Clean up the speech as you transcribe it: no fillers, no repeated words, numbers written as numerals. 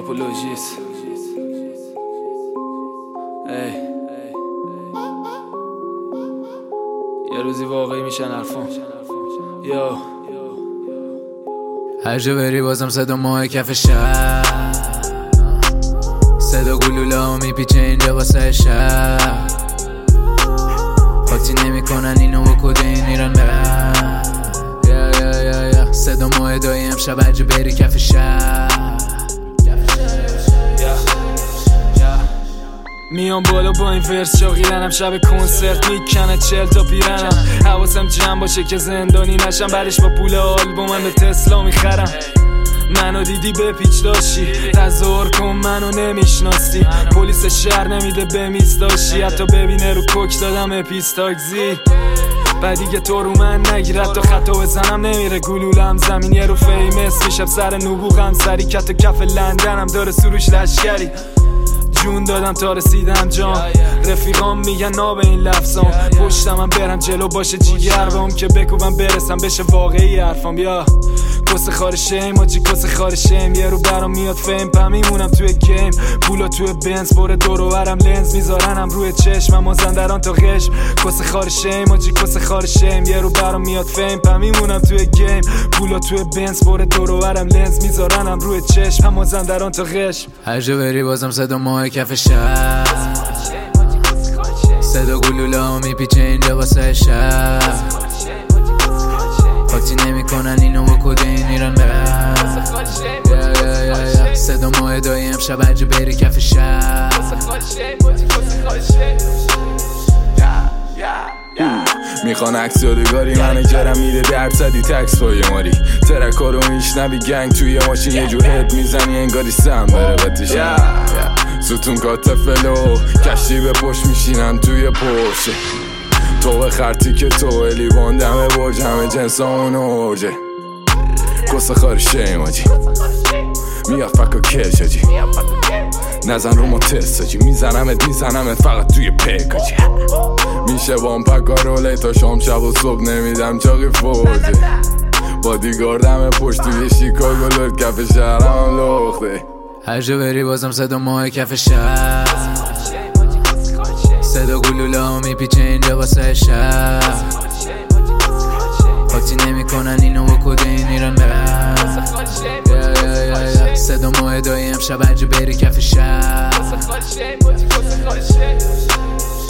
آپولوژیست. یه روزی واقعی میشن حرفام. یا هر جا بری بازم صدا ماه کف شهر، صدا گلوله ها میپیچه اینجا واسه شهر. قاطی نمی کنن اینو و کده این ایران برن. صدا ماه دایم شب هر جا بری کف شهر. میام بالا با این ورس شاقیرنم، شب کنسرت میکنه 40 تا پیرنم. حواسم جمع باشه که زندانی نشم، بعدش با پول آلبومم به تسلا میخرم. منو دیدی به پیچ داشتی، تظاهر کن منو نمیشناسی. پلیس شهر نمیده به میز داشتی، حتی ببینه رو کوک دادم اپیستاکزی. بعد دیگه تو رو من نگیرد، تا خطا بزنم نمیره گلولم زمین. یه رو فیمس میشم سر نبوغم، سری کت و کف لندنم داره سروش لشکری. جون دادم تا رسیدم جام، رفیقام میگن ناب این لفظام. پشتم من برم جلو باشه جیگر بهم که بکوبم برسم بشه واقعی حرفام. بیا کس خارشیم آجی کس خارشیم، یه رو برام میاد فیم پا میمونم توی گیم. پولا توی بنز بره دور و برم لنز میذارنم روی چشم، مازندران تا قشم. کس خارشیم آجی کس خارشیم، یه رو برام میاد فیم پا میمونم توی گیم. پولا توی بنز بره دور و برم لنز میذارنم روی چشم، مازندران تا قشم. هر جا بری بازم صدا ماه کف شهر، صدا گلوله ها میپیچه اینجا واسه شهر. قاطی نمی کنن اینو و کده این ایران برن. صدا ماه دایم شب هر جا بری کف شهر. میخوان عکس یادگاری منیجرم میده درصدی تکس پای ماری. ترکا رو میشنوی گنگ توی ماشین یه جور هد میزنی انگاری سم بره قطیشن. ستون کاتفلو کشتی به پشت میشینم توی پرشه. تو به خرطی که تو الیوان دمه برج همه جنسان ارجه. کس خارشه ماجی میاد فکا کش آجی، نزن رو ما تست آجی. میزنمت فقط توی پیک آجی. میشه بام پکاروله تا شام شب و صبح نمیدم چاقی فورده. بادیگاردم پشت توی شیکاگو لرد کف شهرم لخته. هر جا بری بازم صدا ماه کف شهر، صدا گلوله ها میپیچه اینجا واسه شهر. قاطی نمی کنن اینو و کده این ایران برن. صدا ماه دایم شب هر جا بری کف شهر.